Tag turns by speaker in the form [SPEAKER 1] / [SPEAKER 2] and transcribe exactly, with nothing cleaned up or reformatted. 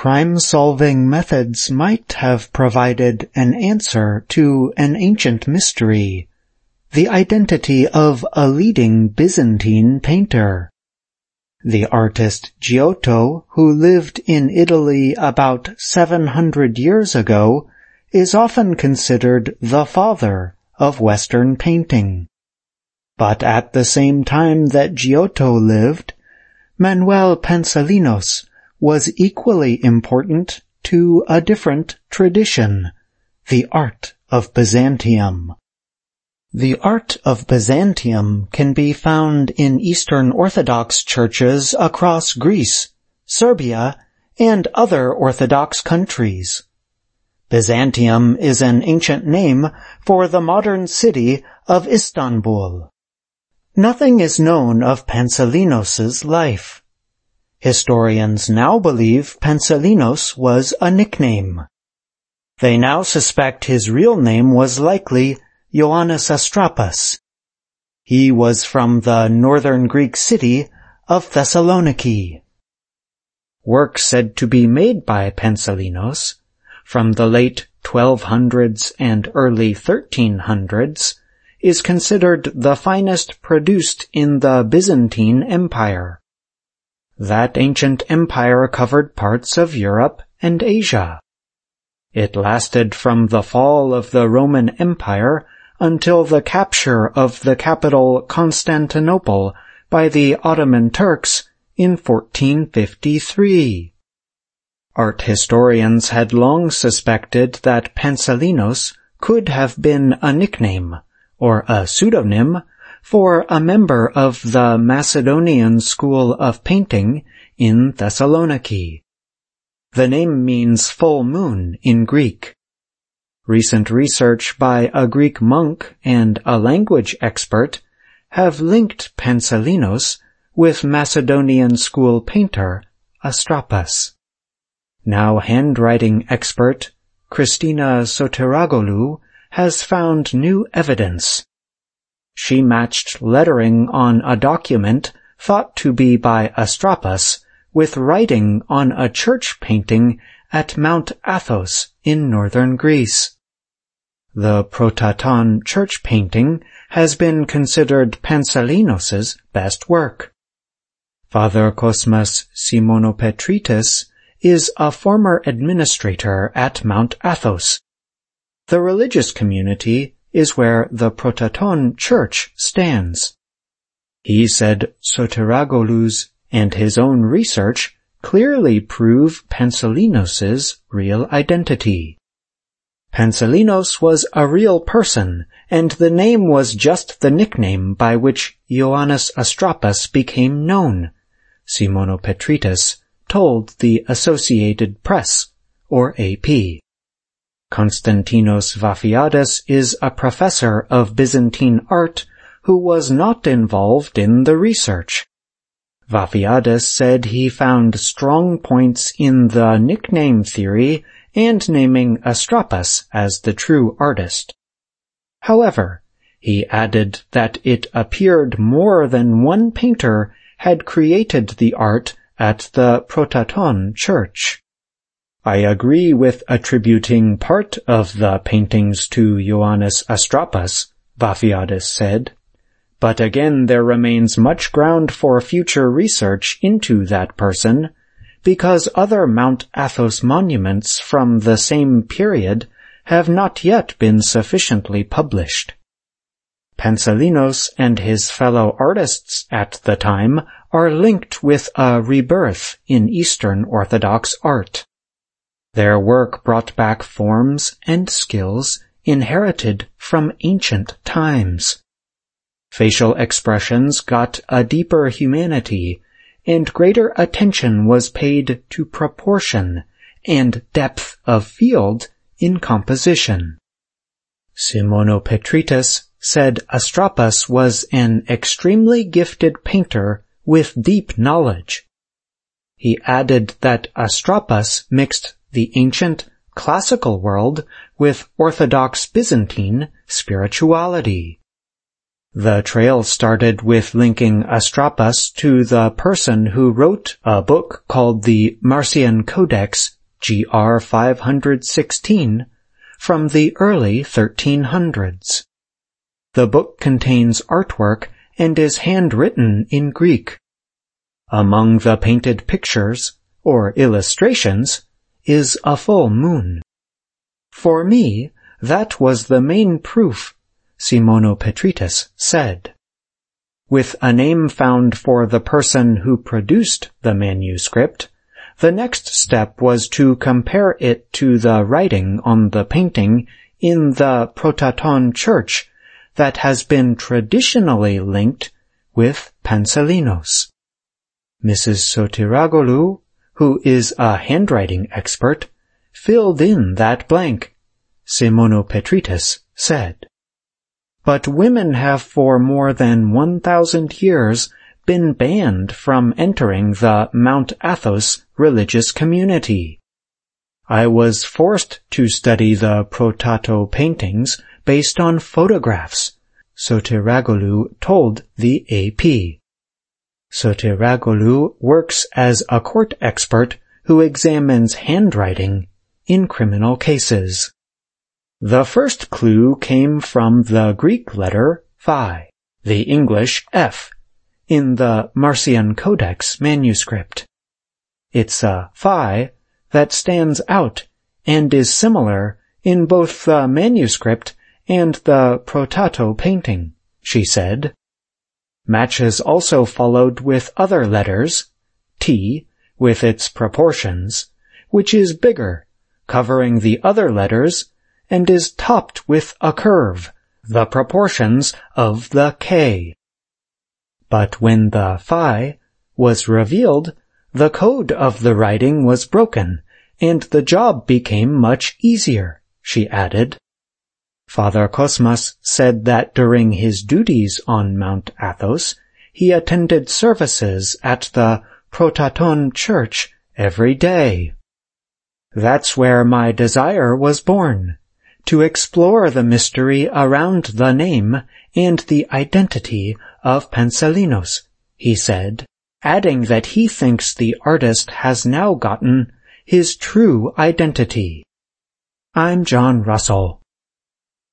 [SPEAKER 1] crime-solving methods might have provided an answer to an ancient mystery, the identity of a leading Byzantine painter. The artist Giotto, who lived in Italy about seven hundred years ago, is often considered the father of Western painting. But at the same time that Giotto lived, Manuel Pansalinos was equally important to a different tradition, the art of Byzantium. The art of Byzantium can be found in Eastern Orthodox churches across Greece, Serbia, and other Orthodox countries. Byzantium is an ancient name for the modern city of Istanbul. Nothing is known of Pansalinos's life. Historians now believe Pansalinos was a nickname. They now suspect his real name was likely Ioannis Astrapas. He was from the northern Greek city of Thessaloniki. Work said to be made by Pansalinos from the late twelve hundreds and early thirteen hundreds is considered the finest produced in the Byzantine Empire. That ancient empire covered parts of Europe and Asia. It lasted from the fall of the Roman Empire until the capture of the capital Constantinople by the Ottoman Turks in fourteen fifty-three. Art historians had long suspected that Pansalinos could have been a nickname, or a pseudonym, for a member of the Macedonian school of painting in Thessaloniki. The name means full moon in Greek. Recent research by a Greek monk and a language expert have linked Pansalinos with Macedonian school painter Astrapas. Now handwriting expert Christina Soterigoulou has found new evidence. She matched lettering on a document thought to be by Astrapas with writing on a church painting at Mount Athos in northern Greece. The Protaton church painting has been considered Pansalinos's best work. Father Cosmas Simonopetritis is a former administrator at Mount Athos. The religious community is where the Protaton church stands. He said Soterigolou's and his own research clearly prove Pansalinos's real identity. Pansalinos was a real person, and the name was just the nickname by which Ioannis Astrapas became known, Simonopetritis told the Associated Press, or A P. Konstantinos Vafiadis is a professor of Byzantine art who was not involved in the research. Vafiadis said he found strong points in the nickname theory and naming Astrapas as the true artist. However, he added that it appeared more than one painter had created the art at the Protaton church. I agree with attributing part of the paintings to Ioannis Astrapas, Vafiadis said, but again there remains much ground for future research into that person, because other Mount Athos monuments from the same period have not yet been sufficiently published. Pansalinos and his fellow artists at the time are linked with a rebirth in Eastern Orthodox art. Their work brought back forms and skills inherited from ancient times. Facial expressions got a deeper humanity, and greater attention was paid to proportion and depth of field in composition. Simonopetritis said Astrapas was an extremely gifted painter with deep knowledge. He added that Astrapas mixed the ancient classical world with Orthodox Byzantine spirituality. The trail started with linking Astropas to the person who wrote a book called the Marcian Codex, G R five sixteen, from the early thirteen hundreds. The book contains artwork and is handwritten in Greek. Among the painted pictures, or illustrations, is a full moon. For me, that was the main proof, Simonopetritis said. With a name found for the person who produced the manuscript, the next step was to compare it to the writing on the painting in the Protaton Church that has been traditionally linked with Panselinos. Missus Sotiragoulou, who is a handwriting expert, filled in that blank, Simonopetritis said. But women have for more than one thousand years been banned from entering the Mount Athos religious community. I was forced to study the Protato paintings based on photographs, Sotiragoulou told the A P. Sotiragoulou works as a court expert who examines handwriting in criminal cases. The first clue came from the Greek letter phi, the English F, in the Marcian Codex manuscript. It's a phi that stands out and is similar in both the manuscript and the Protato painting, she said. Matches also followed with other letters, T, with its proportions, which is bigger, covering the other letters, and is topped with a curve, the proportions of the K. But when the phi was revealed, the code of the writing was broken, and the job became much easier, she added. Father Cosmas said that during his duties on Mount Athos, he attended services at the Protaton Church every day. That's where my desire was born, to explore the mystery around the name and the identity of Panselinos, he said, adding that he thinks the artist has now gotten his true identity. I'm John Russell.